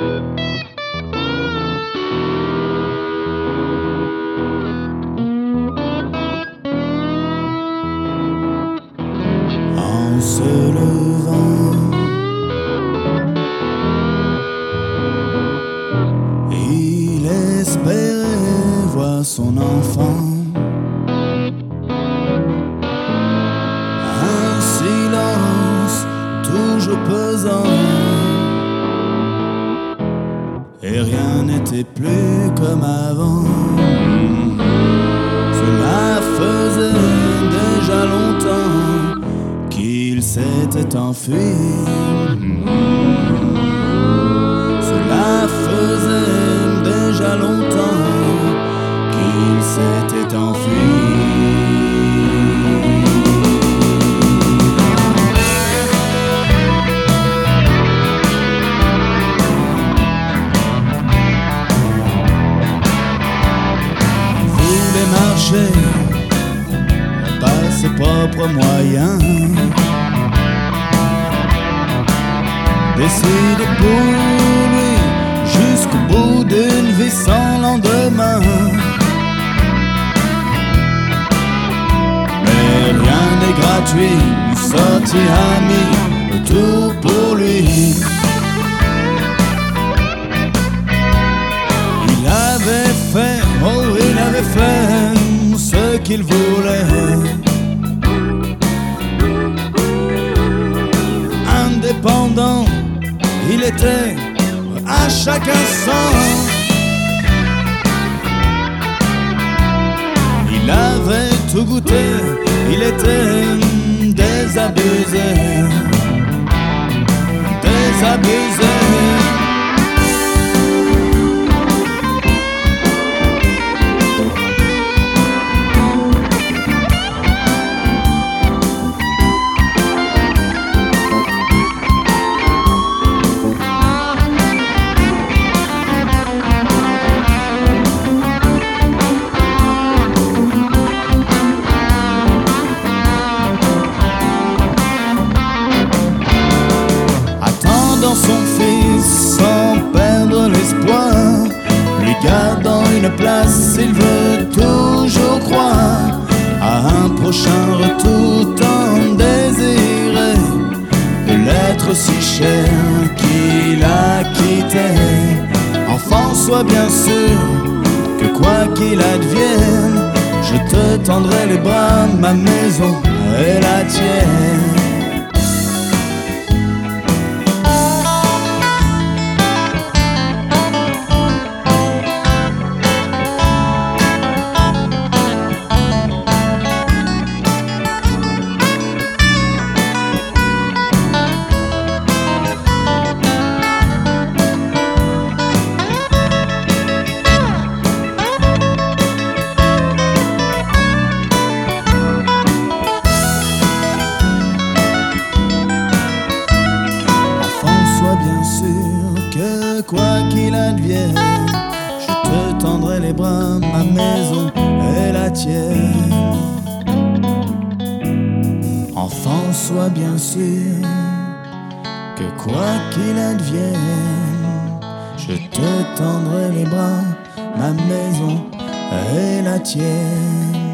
En se levant, il espérait voir son enfant. Un silence toujours pesant, et rien n'était plus comme avant. Cela faisait déjà longtemps qu'il s'était enfui. Cela faisait déjà longtemps qu'il s'était enfui. Marcher par ses propres moyens, décider pour lui jusqu'au bout d'une vie sans lendemain. Mais rien n'est gratuit, sortie amie, tout pour lui. Il avait fait, oh il avait fait ce qu'il voulait. Indépendant, il était à chaque instant. Il avait tout goûté, il était désabusé. Désabusé. Son fils sans perdre l'espoir, lui gardant une place, il veut toujours croire à un prochain retour tant désiré, de l'être si cher qu'il a quitté. Enfant, sois bien sûr que quoi qu'il advienne, je te tendrai les bras, ma maison est la tienne. Quoi qu'il advienne, je te tendrai les bras, ma maison est la tienne. Enfant, sois bien sûr que quoi qu'il advienne, je te tendrai les bras, ma maison est la tienne.